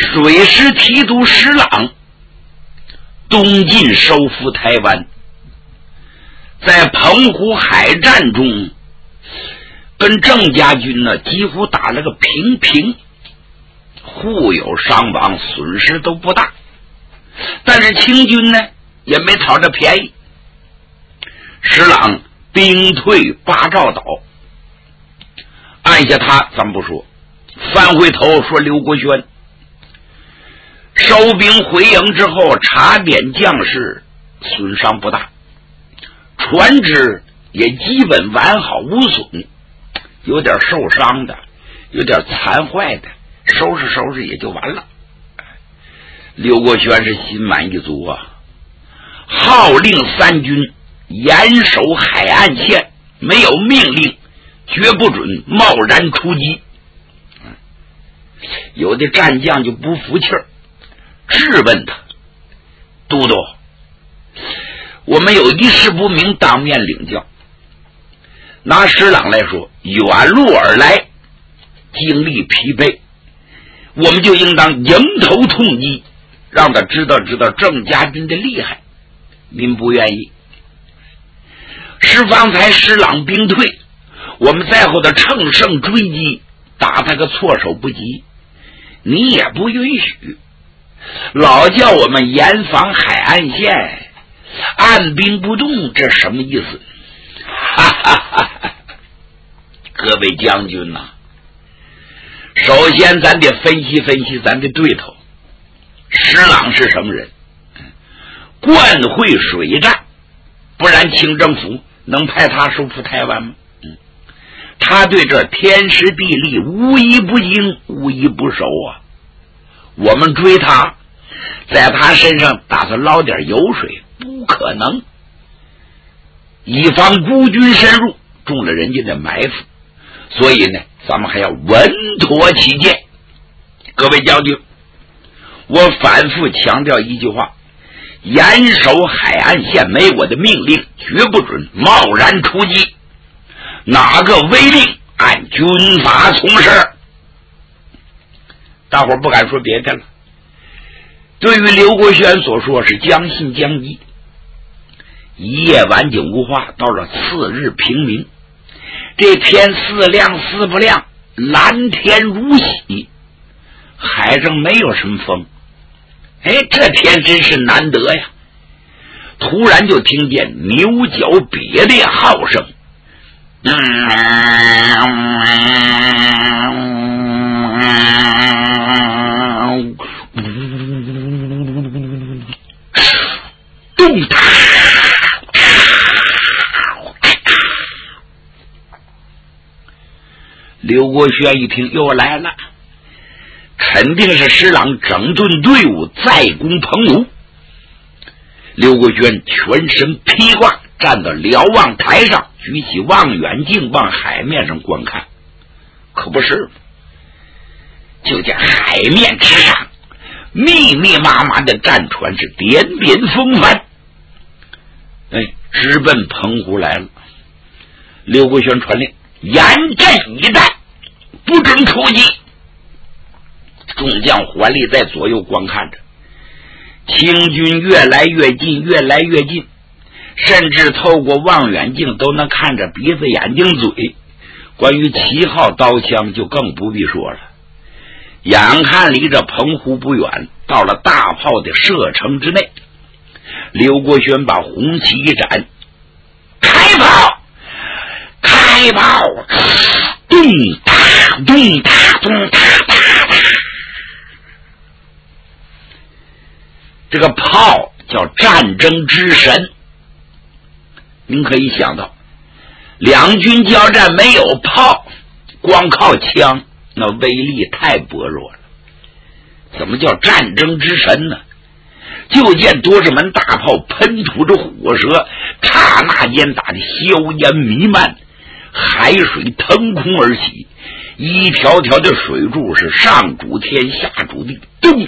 水师提督石朗东进收复台湾，在澎湖海战中跟郑家军呢几乎打了个平，互有伤亡，损失都不大，但是清军呢也没讨着便宜。石朗兵退八兆岛，按下他咱不说，翻回头说刘国轩收兵回营之后，查点将士，损伤不大，船只也基本完好无损，有点受伤的，有点残坏的，收拾也就完了。刘国轩是心满意足啊，号令三军严守海岸线，没有命令绝不准贸然出击。有的战将就不服气儿，质问他：都督，我们有一事不明，当面领教。拿石朗来说，远路而来，精力疲惫，我们就应当迎头痛击，让他知道郑家军的厉害。您不愿意，是方才石朗兵退，我们在后的乘胜追击，打他个措手不及，你也不允许，老叫我们严防海岸线，按兵不动，这什么意思？哈哈哈哈！各位将军呐，首先咱得分析分析咱的对头。石朗是什么人？惯会水战，不然清政府能派他收复台湾吗？他对这天时地利无一不精，无一不熟啊。我们追他，在他身上打算捞点油水，不可能。以防孤军深入，中了人家的埋伏，所以呢，咱们还要稳妥起见。各位将军，我反复强调一句话：严守海岸线，没我的命令，绝不准贸然出击。哪个违令，按军法从事。大伙不敢说别的了。对于刘国轩所说是将信将疑。一夜晚景无花，到了次日平明，这天似亮似不亮，蓝天如洗，海上没有什么风。这天真是难得呀！突然就听见牛角别的号声，动它。刘国轩一听又来了，肯定是石朗整顿队伍再攻澎湖。刘国轩全身披挂，站到瞭望台上，举起望远镜往海面上观看。可不是，就见海面之上密密麻麻的战船是点点风帆，直奔澎湖来了。刘国轩传令，严阵以待，不准出击。众将环力在左右观看着，清军越来越近，越来越近，甚至透过望远镜都能看着鼻子眼睛嘴。关于旗号刀枪就更不必说了。眼看离着澎湖不远，到了大炮的射程之内，刘国轩把红旗一展，开炮！开炮！咚哒咚哒咚哒哒哒。这个炮叫战争之神。您可以想到，两军交战没有炮，光靠枪，那威力太薄弱了。怎么叫战争之神呢？就见夺士门大炮喷吐着火舌，刹那间打得硝烟弥漫，海水腾空而起，一条条的水柱是上主天下主地，咚！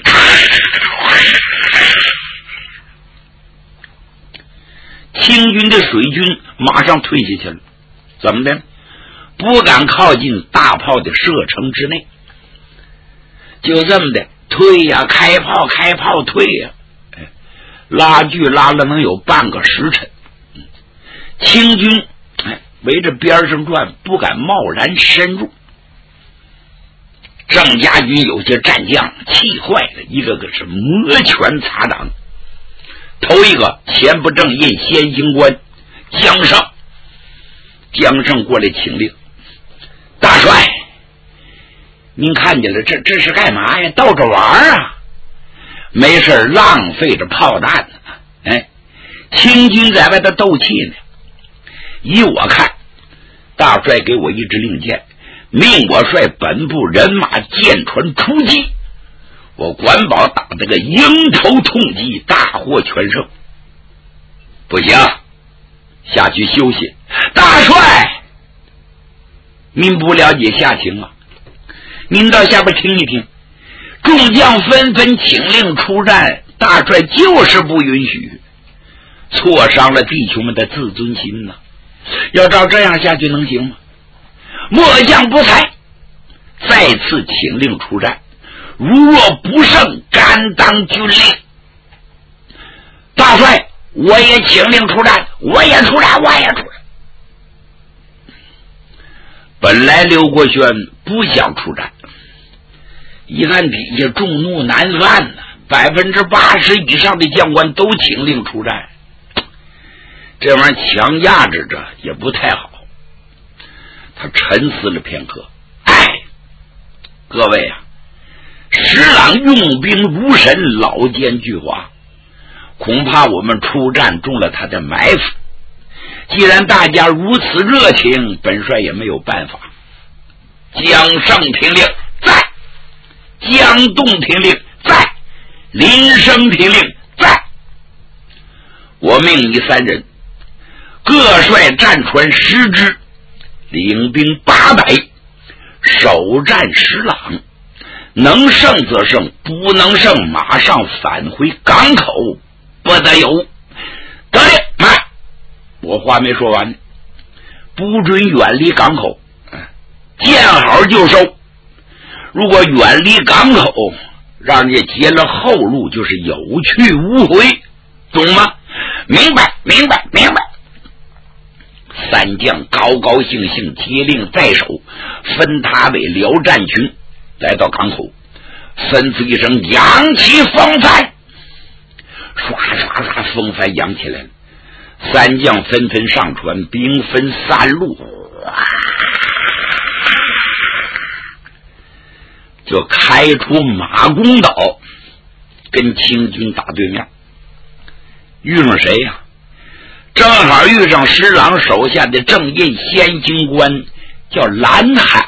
清军的水军马上退下去了，怎么的？不敢靠近大炮的射程之内。就这么的， 退呀，开炮开炮，退呀！拉锯拉了能有半个时辰。清军围着边上转，不敢贸然深入。郑家军有些战将气坏了，一个个是摩拳擦掌。头一个前不正印先行官江胜，江胜过来请令：大帅，您看见了，这是干嘛呀？逗着玩啊？没事浪费着炮弹呢。清军在外头斗气呢。依我看，大帅给我一支令箭，命我率本部人马舰船出击，我管保打这个迎头痛击，大获全胜。不行，下去休息。大帅，您不了解下情啊，您到下边听一听。众将纷纷请令出战，大帅就是不允许，挫伤了弟兄们的自尊心呐。要照这样下去能行吗？末将不才，再次请令出战，如若不胜，甘当军令。大帅，我也请令出战，我也出战。本来刘国轩不想出战，一看底下众怒难犯呢，80%以上的将官都请令出战，这玩意儿强压制着也不太好。他沉思了片刻，各位啊，石朗用兵如神，老奸巨猾，恐怕我们出战中了他的埋伏。既然大家如此热情，本帅也没有办法。江胜听令在，江栋听令在，林升听令在。我命你3人，各率战船10只，领兵800，首战石朗，能胜则胜，不能胜马上返回港口，不得有。得令。我话没说完，不准远离港口，见好就收。如果远离港口，让人家截了后路，就是有去无回，懂吗？明白。3将高高兴兴接令在手，分他为辽战群，来到港口，吩咐一声扬起风帆，唰风帆扬起来了。3将纷纷上船，兵分3路，就开出马公岛，跟清军打对面。遇上谁呀？正好遇上石朗手下的正印先行官，叫蓝海。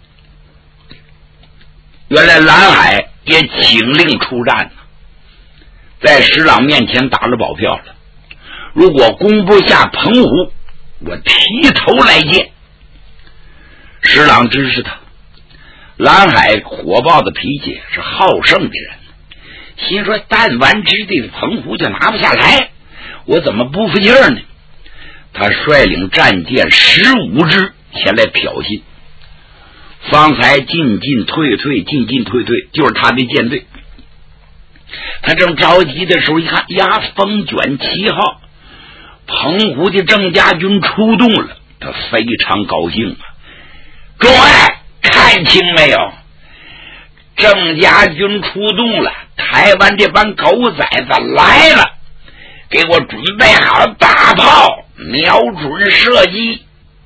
原来蓝海也请令出战呢，在石朗面前打了保票了。如果攻不下澎湖，我提头来见。石朗支持他。蓝海火爆的脾气，是好胜的人，心说弹丸之地的澎湖就拿不下来，我怎么不服气呢？他率领战舰15只前来挑衅，方才进进退退，就是他的舰队。他正着急的时候，一看呀，风卷7号，澎湖的郑家军出动了，他非常高兴啊！诸位看清没有？郑家军出动了，台湾这帮狗崽子来了，给我准备好大炮，瞄准射击。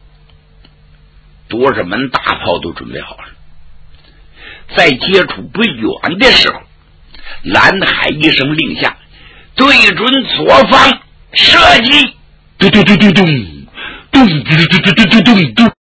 多少门大炮都准备好了。在接触不远的时候，蓝海一声令下，对准左方射击，咚咚咚咚咚咚咚咚咚咚咚。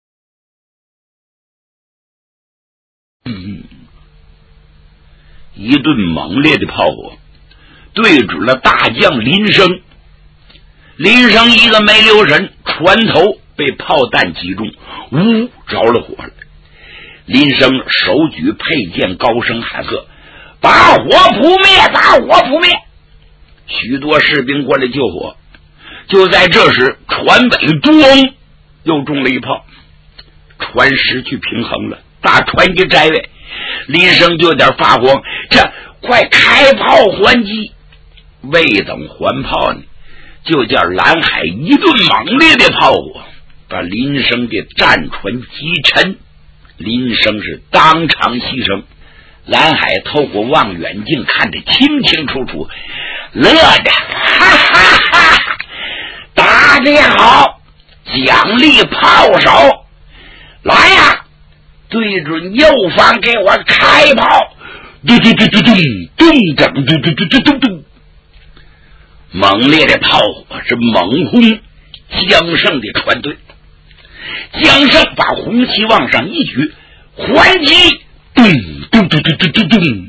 一顿猛烈的炮火对准了大将林升。林升一个没留神，船头被炮弹击中，着了火了。林升手举佩剑，高声喊喝：把火扑灭，把火扑灭！许多士兵过来救火。就在这时，船尾咚又中了一炮，船失去平衡了， 大船一摘位，林生就有点发慌，这快开炮还击！未等还炮呢，就叫蓝海一顿猛烈的炮火，把林生的战船击沉。林生是当场牺牲。蓝海透过望远镜看得清清楚楚，乐的哈哈哈，打得好，奖励炮手，来呀，对准右方给我开炮！咚咚咚咚咚咚咚咚咚咚咚咚，猛烈的炮火是猛轰江胜的船队。江胜把红旗往上一举，还击！咚咚咚咚咚咚咚，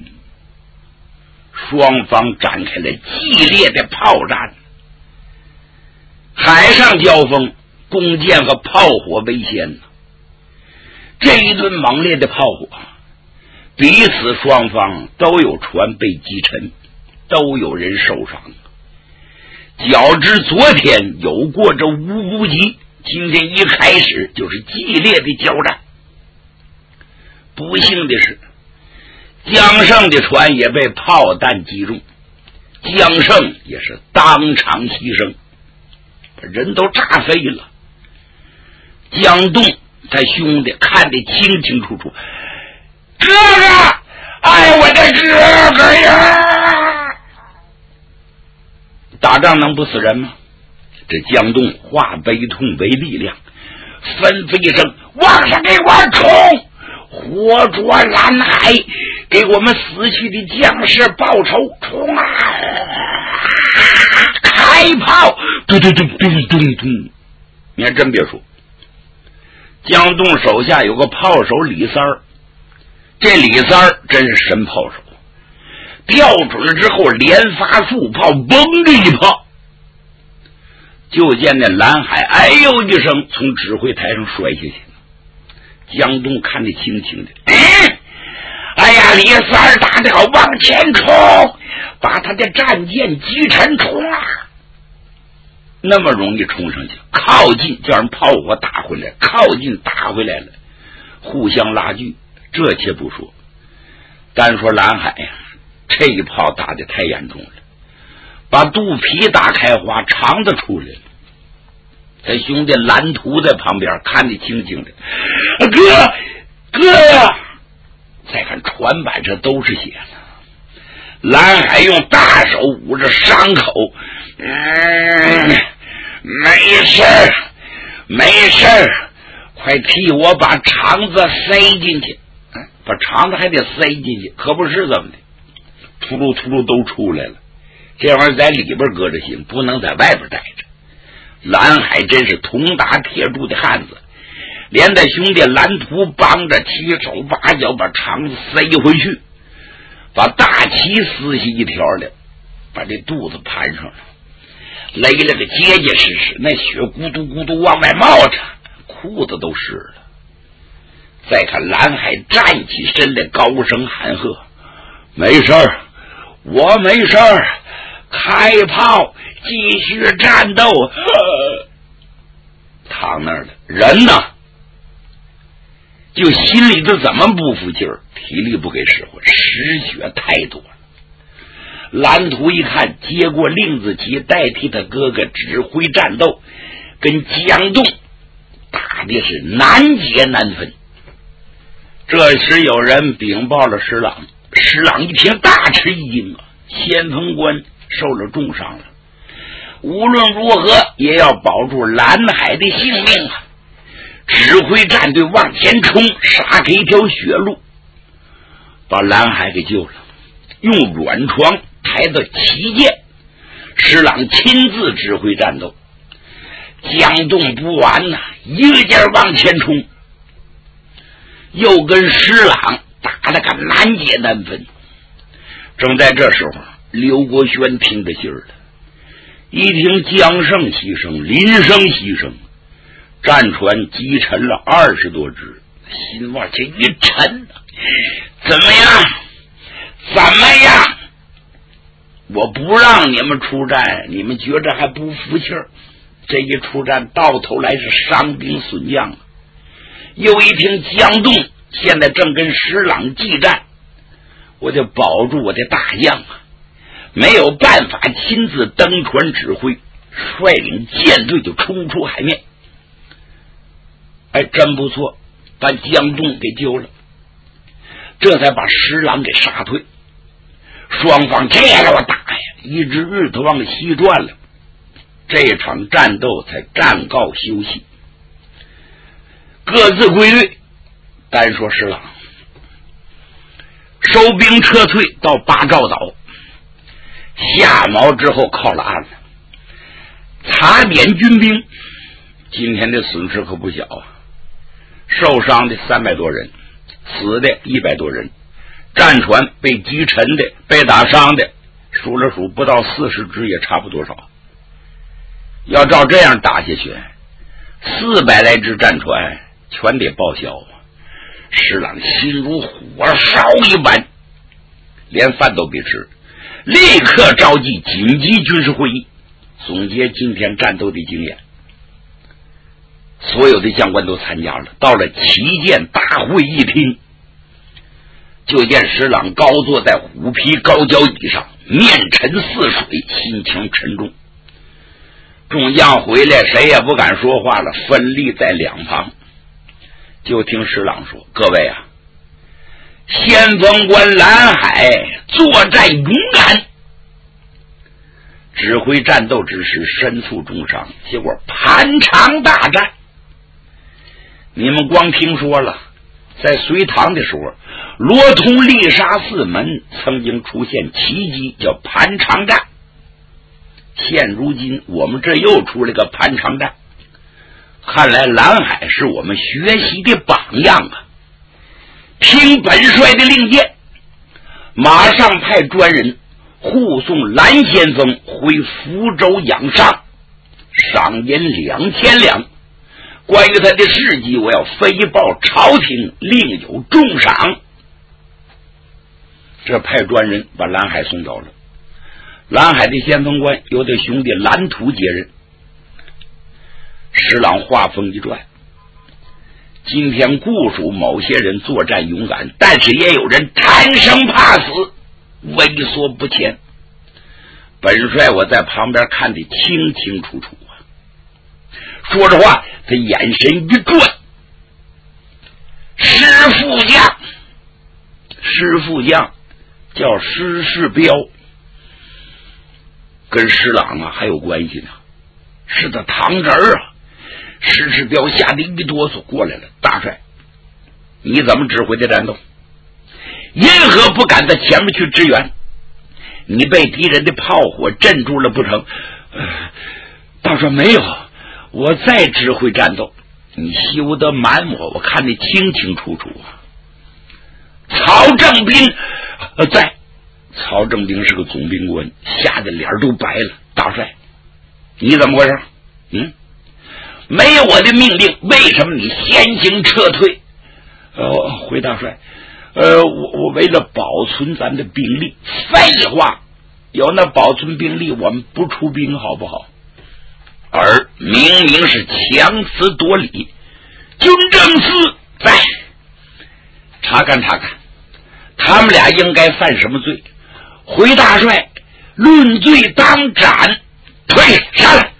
双方展开了激烈的炮战。海上交锋，弓箭和炮火为先。这一顿猛烈的炮火，彼此双方都有船被击沉，都有人受伤。较之昨天有过这无辜级，今天一开始就是激烈的交战。不幸的是，江胜的船也被炮弹击中，江胜也是当场牺牲，把人都炸飞了。江栋他兄弟看得清清楚楚，哥哥，哎，我的哥哥呀！打仗能不死人吗？这江栋化悲痛为力量，吩咐一声，往上给我冲！活捉蓝海，给我们死去的将士报仇！冲啊！开炮！咚咚咚咚咚咚！你还真别说，江栋手下有个炮手李三儿，这李三儿真是神炮手，调准了之后连发数炮，嘣的一炮，就见那蓝海哎呦一声从指挥台上摔下去。江东看得清清的，哎呀，李三儿打得好，往前冲，把他的战舰击沉，冲啊！那么容易冲上去，靠近叫人炮火打回来，靠近打回来了，互相拉锯。这且不说，单说蓝海呀，这一炮打得太严重了，把肚皮打开花，肠子出来了。他兄弟蓝图在旁边看得清清的，哥呀！再看船板上都是血呢。蓝海用大手捂着伤口，没事，快替我把肠子塞进去。把肠子还得塞进去，可不是怎么的，秃噜都出来了。这玩意儿在里边搁着行，不能在外边待着。蓝海真是铜打铁铸的汉子，连带兄弟蓝图帮着七手八脚把肠子塞回去，把大旗撕下一条来，把这肚子盘上了，勒了个结结实实，那血咕嘟咕嘟往外冒着，裤子都湿了。再看蓝海站起身来，高声喊喝：“没事儿，我没事儿，开炮！继续战斗！”躺那儿了，人呢？就心里头怎么不服劲儿，体力不给使唤，失血太多了。蓝图一看，接过令子旗，代替他哥哥指挥战斗，跟江栋打的是难解难分。这时有人禀报了施琅，施琅一听大吃一惊啊，先锋官受了重伤了，无论如何也要保住蓝海的性命啊！指挥战队往前冲，杀开一条血路，把蓝海给救了，用软床抬到旗舰，施琅亲自指挥战斗。江栋不完呐，一个劲儿往前冲，又跟施琅打了个难解难分。正在这时候，刘国轩听着信儿了，一听江胜牺牲，林生牺牲，战船击沉了20多只，心往前一沉，怎么样？我不让你们出战，你们觉着还不服气儿？这一出战到头来是伤兵损将。又一听江栋现在正跟石朗激战，我得保住我的大将啊，没有办法亲自登船指挥，率领舰队就冲出海面。哎，真不错，把江东给救了，这才把石朗给杀退。双方这样我打呀，一直日头往西转了，这场战斗才暂告休息，各自归队。单说石朗收兵撤退到八兆岛，下锚之后靠了岸了，查点军兵。今天的损失可不小啊，受伤的300多人，死的100多人，战船被击沉的、被打伤的，数了数不到40只，也差不多少。要照这样打下去，400来只战船全得报销啊！石朗心如火烧一般，连饭都别吃，立刻召集紧急军事会议，总结今天战斗的经验。所有的将官都参加了，到了旗舰大会议厅，就见石朗高坐在虎皮高脚椅上，面沉似水，心情沉重。众将回来，谁也不敢说话了，分立在两旁。就听石朗说：“各位啊，先锋官蓝海作战勇敢，指挥战斗之时身负重伤，结果盘肠大战。你们光听说了，在隋唐的时候，罗通丽莎4门曾经出现奇迹，叫盘肠战。现如今我们这又出了个盘肠战，看来蓝海是我们学习的榜样啊！听本帅的令箭，马上派专人护送蓝先锋回福州养伤，赏银2000两。关于他的事迹，我要飞报朝廷，另有重赏。”这派专人把蓝海送走了。蓝海的先锋官由他兄弟蓝图接任。石朗话锋一转，今天固属某些人作战勇敢，但是也有人贪生怕死，畏缩不前。本帅我在旁边看得清清楚楚啊！说着话，他眼神一转，施副将叫施世彪，跟石朗啊还有关系呢，是他堂侄儿啊。施世彪吓得一哆嗦过来了：“大帅，你怎么指挥的战斗？因何不敢在前面去支援？你被敌人的炮火镇住了不成？”大帅，没有，我在指挥战斗，你休得瞒我看得清清楚楚啊。曹正斌在。曹正斌是个总兵官，吓得脸都白了：“大帅，你怎么回事？没有我的命令，为什么你先行撤退？”回大帅，我为了保存咱的兵力。废话，有那保存兵力，我们不出兵好不好？而明明是强词夺理。军政司在，查看，他们俩应该犯什么罪？回大帅，论罪当斩，退下来。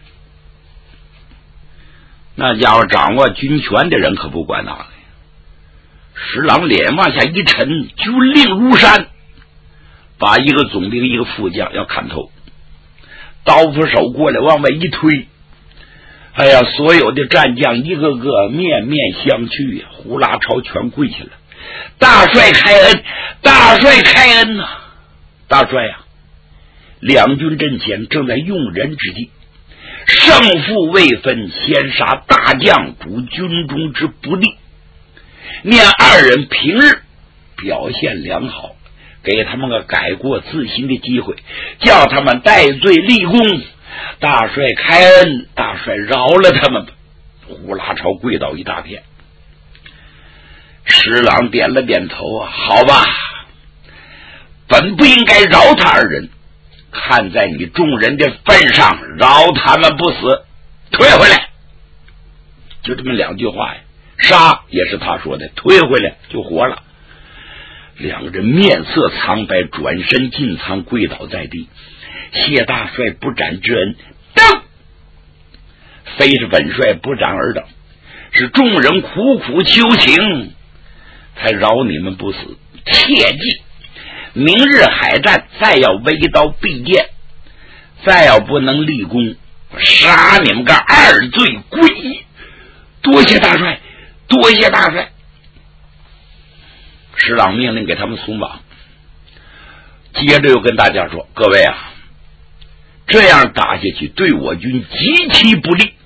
那家伙掌握军权的人可不管那个。石朗脸往下一沉，军令如山，把一个总兵一个副将要砍头，刀斧手过来往外一推，哎呀，所有的战将一个个面面相觑呀，呼啦超全跪下了：“大帅开恩，大帅开恩呐！大帅呀，两军阵前正在用人之际，胜负未分，先杀大将，主军中之不利。念二人平日表现良好，给他们个改过自新的机会，叫他们戴罪立功。大帅开恩，大帅饶了他们吧！”呼啦超跪倒一大片。石朗点了点头啊：“好吧，本不应该饶他二人，看在你众人的份上，饶他们不死，退回来。”就这么两句话呀， 杀也是他说的，退回来就活了。两人面色苍白，转身进仓，跪倒在地。谢大帅不斩之恩，等非是本帅不斩而等，是众人苦苦求情，才饶你们不死。切记，明日海战，再要围刀必剑，再要不能立功，杀你们个二罪归一。多谢大帅，多谢大帅。石朗命令给他们松绑，接着又跟大家说：各位啊，这样打下去对我军极其不利。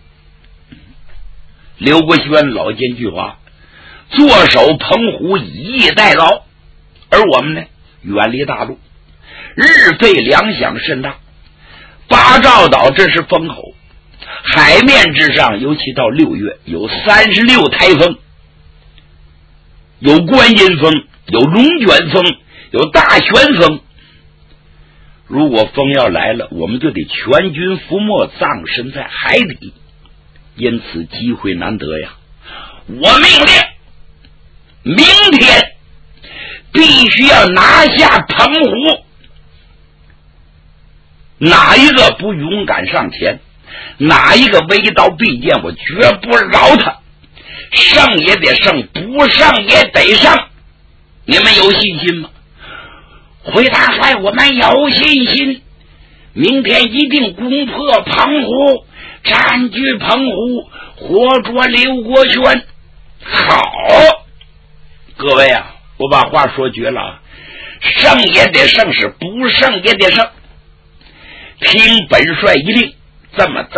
刘国轩老奸巨猾，坐守澎湖，以逸待劳，而我们呢，远离大陆，日费粮饷甚大。八兆岛这是风口，海面之上，尤其到6月有36台风，有观音风，有龙卷风，有大旋风。如果风要来了，我们就得全军覆没，葬身在海底，因此机会难得呀。我命令明天必须要拿下澎湖，哪一个不勇敢上前，哪一个围刀必剑，我绝不饶他。胜也得胜，不胜也得胜。你们有信心吗？回大帅，我们有信心，明天一定攻破澎湖，占据澎湖，活捉刘国轩。好，各位啊，我把话说绝了，胜也得胜，是不胜也得胜。听本帅一令，这么的，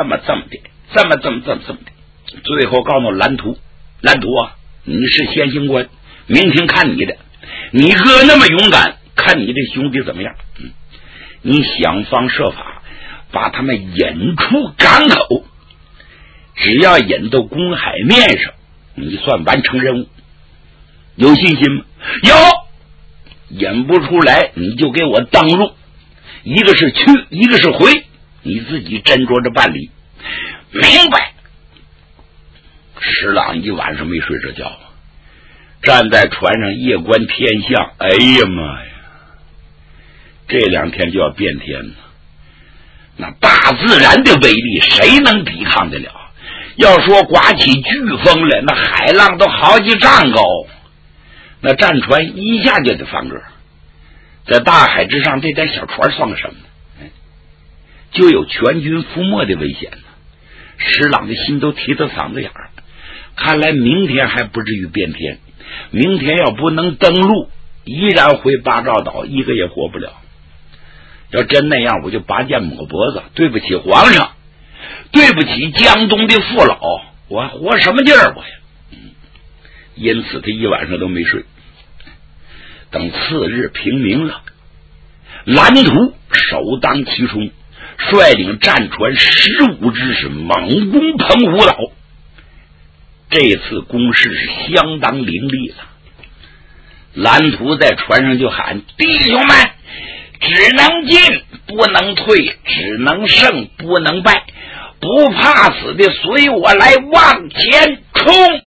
最后告诉蓝图啊，你是先行官，明天看你的，你哥那么勇敢，看你这兄弟怎么样。你想方设法把他们引出港口，只要引到公海面上，你算完成任务。有信心吗？有。引不出来你就给我登陆，一个是去，一个是回，你自己斟酌着办理。明白。石朗一晚上没睡着觉，站在船上夜观天象。哎呀妈呀，这2天就要变天了，那大自然的威力谁能抵抗得了？要说刮起飓风来，那海浪都好几丈高，那战船一下就得翻个，在大海之上这点小船算个什么呢？就有全军覆没的危险呢。石朗的心都提到嗓子眼儿，看来明天还不至于变天，明天要不能登陆，依然回八兆岛，一个也活不了。要真那样，我就拔剑抹脖子，对不起皇上，对不起江东的父老，我还活什么劲儿我呀？因此他一晚上都没睡。等次日平明了，蓝图首当其冲，率领战船15只是猛攻澎湖岛。这次攻势是相当凌厉了。蓝图在船上就喊：弟兄们，只能进不能退，只能胜不能败，不怕死的随我来往前冲。